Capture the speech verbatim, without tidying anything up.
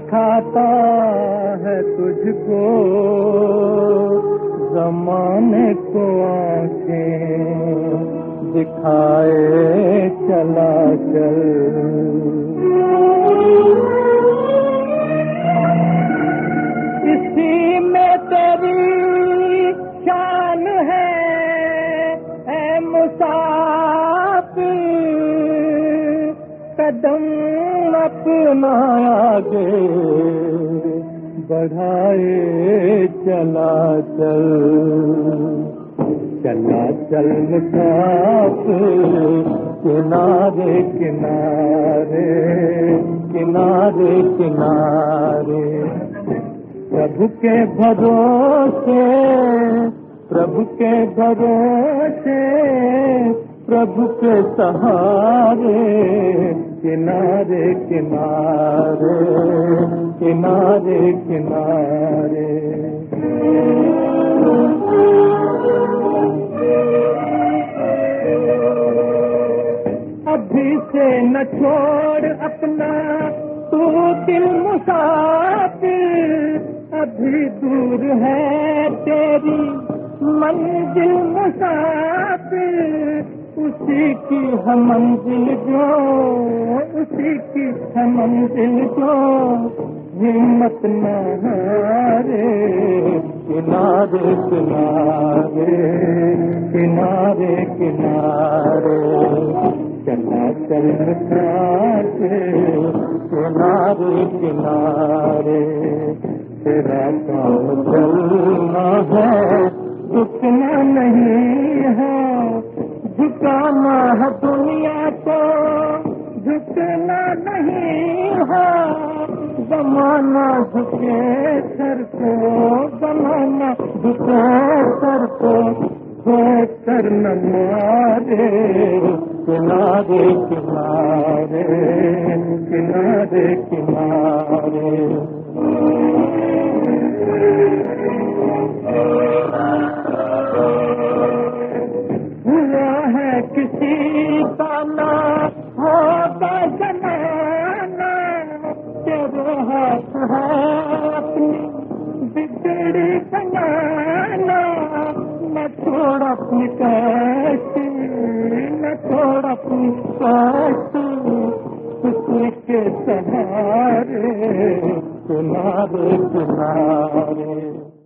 दिखाता है तुझको ज़माने को आंखें दिखाए चला चल। इसी में तेरी शान है ऐ मुसाफिर, कदम अपना आगे बढ़ाए चला चल। चला चल मुसाफिर किनारे किनारे किनारे किनारे, प्रभु के भरोसे प्रभु के भरोसे प्रभु के सहारे, किनारे किनारे किनारे किनारे। अभी से न छोड़ अपना तू दिल मुसाफिर, अभी दूर है तेरी मंजिल मुसाफिर। उसी की है मंजिल जो उसी की है मंजिल जो हिम्मत न हारे, किनारे किनारे किनारे किनारे। चला चल मुसाफिर किनारे किनारे, तेरा काम चलना है झुकना नहीं है, झुकाना है दुनिया को झुकना नहीं है। ज़माना झुके सर को ज़माना झुके सर को कर न मारे, किनारे किनारे किनारे किनारे। हुआ है किसी का ना होगा जमाना, तेरे हाथ है अपनी बिगड़ी बनाना। न छोड़ अपनी कैसी न छोड़ अपनी कैसी, किसी के सहारे किनारे किनारे।